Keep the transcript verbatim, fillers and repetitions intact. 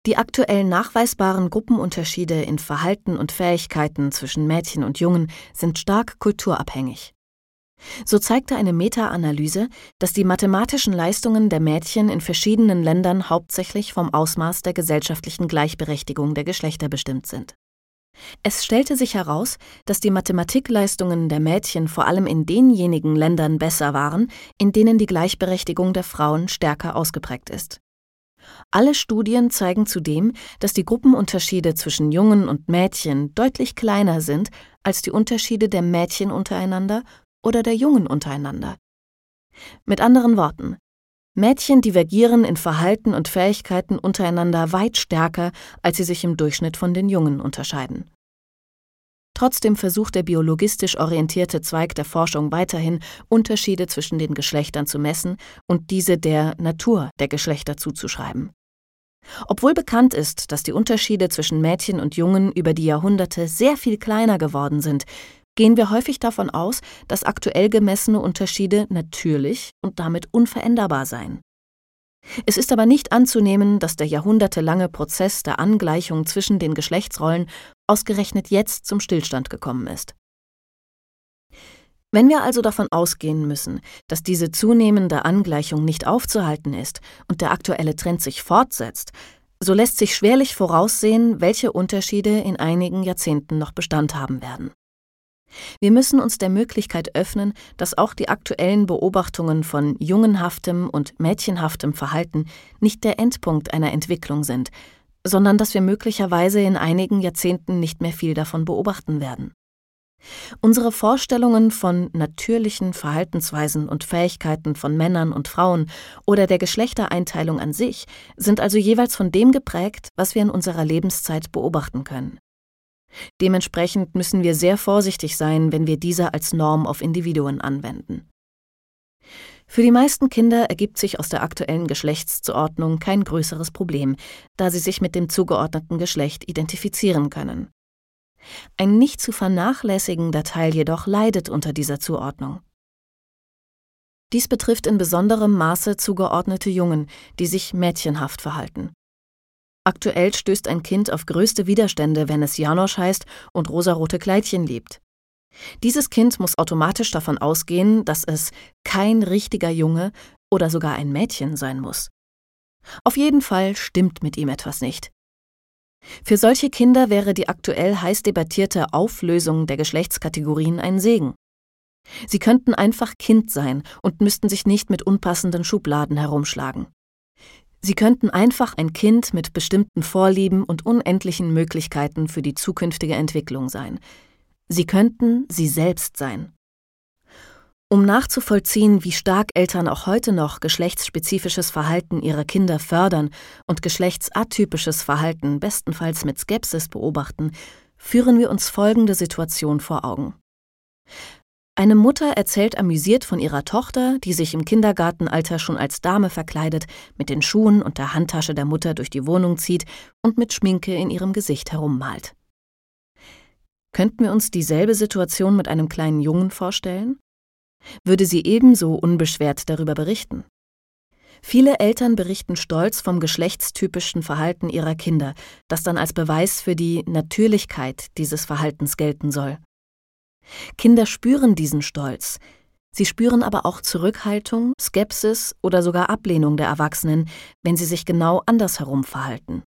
Die aktuell nachweisbaren Gruppenunterschiede in Verhalten und Fähigkeiten zwischen Mädchen und Jungen sind stark kulturabhängig. So zeigte eine Meta-Analyse, dass die mathematischen Leistungen der Mädchen in verschiedenen Ländern hauptsächlich vom Ausmaß der gesellschaftlichen Gleichberechtigung der Geschlechter bestimmt sind. Es stellte sich heraus, dass die Mathematikleistungen der Mädchen vor allem in denjenigen Ländern besser waren, in denen die Gleichberechtigung der Frauen stärker ausgeprägt ist. Alle Studien zeigen zudem, dass die Gruppenunterschiede zwischen Jungen und Mädchen deutlich kleiner sind als die Unterschiede der Mädchen untereinander oder der Jungen untereinander. Mit anderen Worten, Mädchen divergieren in Verhalten und Fähigkeiten untereinander weit stärker, als sie sich im Durchschnitt von den Jungen unterscheiden. Trotzdem versucht der biologistisch orientierte Zweig der Forschung weiterhin, Unterschiede zwischen den Geschlechtern zu messen und diese der Natur der Geschlechter zuzuschreiben. Obwohl bekannt ist, dass die Unterschiede zwischen Mädchen und Jungen über die Jahrhunderte sehr viel kleiner geworden sind, gehen wir häufig davon aus, dass aktuell gemessene Unterschiede natürlich und damit unveränderbar seien. Es ist aber nicht anzunehmen, dass der jahrhundertelange Prozess der Angleichung zwischen den Geschlechtsrollen ausgerechnet jetzt zum Stillstand gekommen ist. Wenn wir also davon ausgehen müssen, dass diese zunehmende Angleichung nicht aufzuhalten ist und der aktuelle Trend sich fortsetzt, so lässt sich schwerlich voraussehen, welche Unterschiede in einigen Jahrzehnten noch Bestand haben werden. Wir müssen uns der Möglichkeit öffnen, dass auch die aktuellen Beobachtungen von jungenhaftem und mädchenhaftem Verhalten nicht der Endpunkt einer Entwicklung sind, sondern dass wir möglicherweise in einigen Jahrzehnten nicht mehr viel davon beobachten werden. Unsere Vorstellungen von natürlichen Verhaltensweisen und Fähigkeiten von Männern und Frauen oder der Geschlechtereinteilung an sich sind also jeweils von dem geprägt, was wir in unserer Lebenszeit beobachten können. Dementsprechend müssen wir sehr vorsichtig sein, wenn wir diese als Norm auf Individuen anwenden. Für die meisten Kinder ergibt sich aus der aktuellen Geschlechtszuordnung kein größeres Problem, da sie sich mit dem zugeordneten Geschlecht identifizieren können. Ein nicht zu vernachlässigender Teil jedoch leidet unter dieser Zuordnung. Dies betrifft in besonderem Maße zugeordnete Jungen, die sich mädchenhaft verhalten. Aktuell stößt ein Kind auf größte Widerstände, wenn es Janosch heißt und rosarote Kleidchen liebt. Dieses Kind muss automatisch davon ausgehen, dass es kein richtiger Junge oder sogar ein Mädchen sein muss. Auf jeden Fall stimmt mit ihm etwas nicht. Für solche Kinder wäre die aktuell heiß debattierte Auflösung der Geschlechtskategorien ein Segen. Sie könnten einfach Kind sein und müssten sich nicht mit unpassenden Schubladen herumschlagen. Sie könnten einfach ein Kind mit bestimmten Vorlieben und unendlichen Möglichkeiten für die zukünftige Entwicklung sein. Sie könnten sie selbst sein. Um nachzuvollziehen, wie stark Eltern auch heute noch geschlechtsspezifisches Verhalten ihrer Kinder fördern und geschlechtsatypisches Verhalten bestenfalls mit Skepsis beobachten, führen wir uns folgende Situation vor Augen. Eine Mutter erzählt amüsiert von ihrer Tochter, die sich im Kindergartenalter schon als Dame verkleidet, mit den Schuhen und der Handtasche der Mutter durch die Wohnung zieht und mit Schminke in ihrem Gesicht herummalt. Könnten wir uns dieselbe Situation mit einem kleinen Jungen vorstellen? Würde sie ebenso unbeschwert darüber berichten? Viele Eltern berichten stolz vom geschlechtstypischen Verhalten ihrer Kinder, das dann als Beweis für die Natürlichkeit dieses Verhaltens gelten soll. Kinder spüren diesen Stolz. Sie spüren aber auch Zurückhaltung, Skepsis oder sogar Ablehnung der Erwachsenen, wenn sie sich genau andersherum verhalten.